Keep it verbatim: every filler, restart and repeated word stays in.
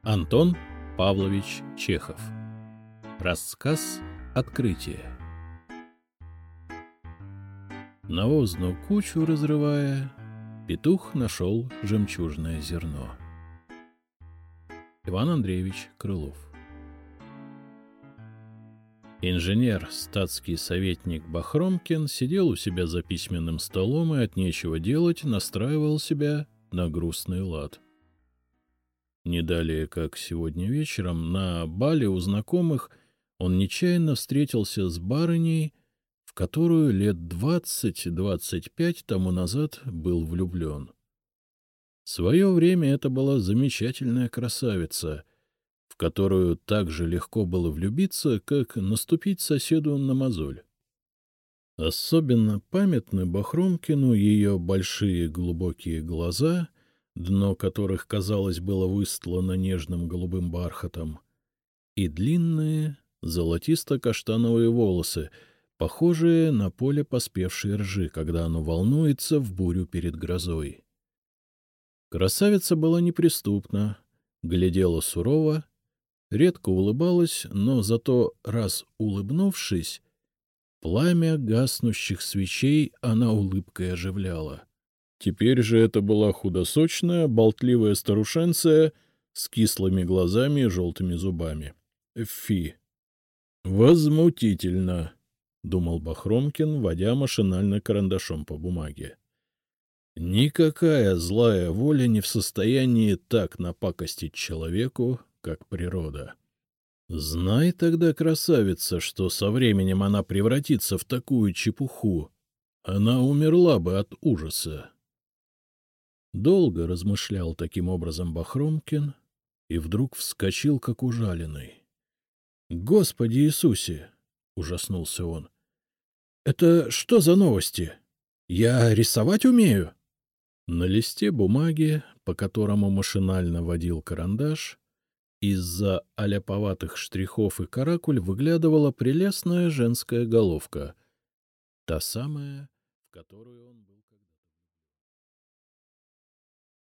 Антон Павлович Чехов. Рассказ «Открытие». Навозную кучу разрывая, петух нашел жемчужное зерно. Иван Андреевич Крылов. Инженер, статский советник Бахромкин сидел у себя за письменным столом и от нечего делать настраивал себя на грустный лад. Не далее, как сегодня вечером, на бале у знакомых он нечаянно встретился с барыней, в которую лет двадцать-двадцать пять тому назад был влюблен. В свое время это была замечательная красавица, в которую так же легко было влюбиться, как наступить соседу на мозоль. Особенно памятны Бахромкину ее большие глубокие глаза, дно которых, казалось, было выстлано нежным голубым бархатом, и длинные золотисто-каштановые волосы, похожие на поле поспевшей ржи, когда оно волнуется в бурю перед грозой. Красавица была неприступна, глядела сурово, редко улыбалась, но зато, раз улыбнувшись, пламя гаснущих свечей она улыбкой оживляла. Теперь же это была худосочная, болтливая старушенция с кислыми глазами и желтыми зубами. Фи! Возмутительно! — думал Бахромкин, водя машинально карандашом по бумаге. Никакая злая воля не в состоянии так напакостить человеку, как природа. Знай тогда, красавица, что со временем она превратится в такую чепуху. Она умерла бы от ужаса. Долго размышлял таким образом Бахромкин и вдруг вскочил, как ужаленный. — Господи Иисусе! — ужаснулся он. — Это что за новости? Я рисовать умею? На листе бумаги, по которому машинально водил карандаш, из-за аляповатых штрихов и каракуль выглядывала прелестная женская головка, та самая, в которую он был...